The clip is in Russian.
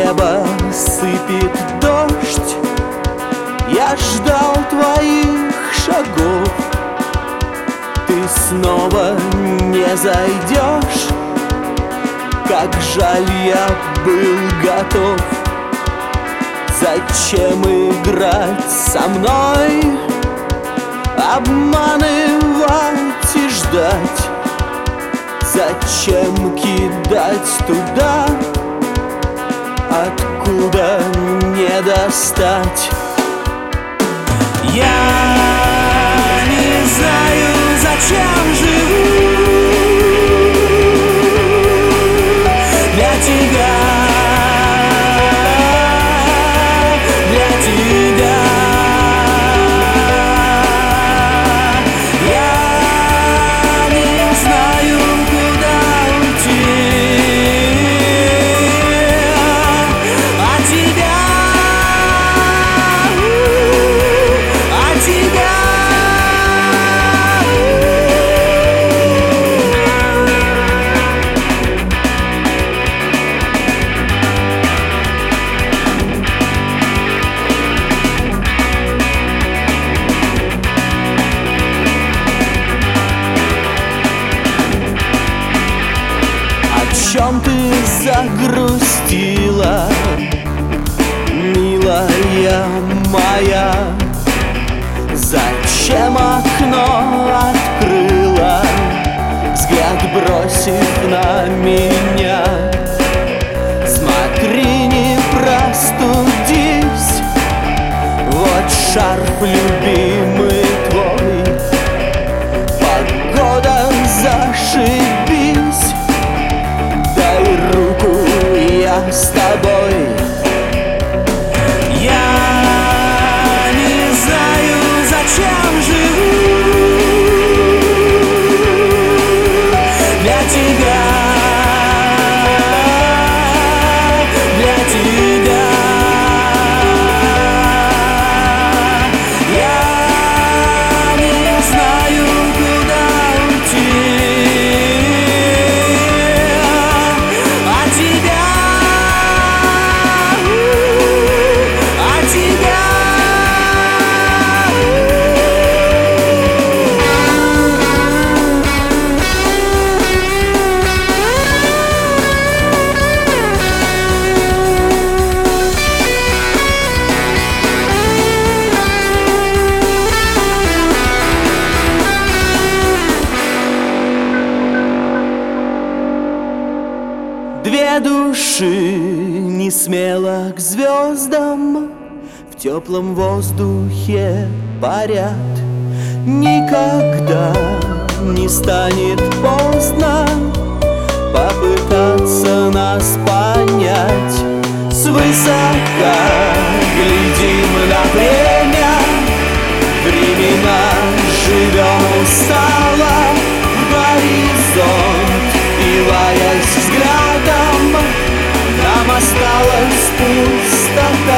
небо сыпет дождь. Я ждал твоих шагов. Ты снова не зайдешь. Как жаль, я был готов. Зачем играть со мной, обманывать и ждать? Зачем кидать туда, откуда не достать? Я не знаю, зачем живу для тебя, для тебя. Я не знаю, куда уйти от тебя, от тебя. О чем ты загрустила, милая моя? Зачем окно открыла, взгляд бросив на меня? Смотри, не простудись, вот шарф любимый твой. Погода, зашибись, дай руку, я с тобой. Я не знаю, зачем живу для тебя, для тебя. Я не знаю, куда уйти от тебя, от тебя. Две души не смело к звездам в теплом воздухе парят. Никогда не станет поздно попытаться нас понять. Свысока глядим на время, времена живем устало в горизонт, впиваясь взглядом. Нам осталась пустота.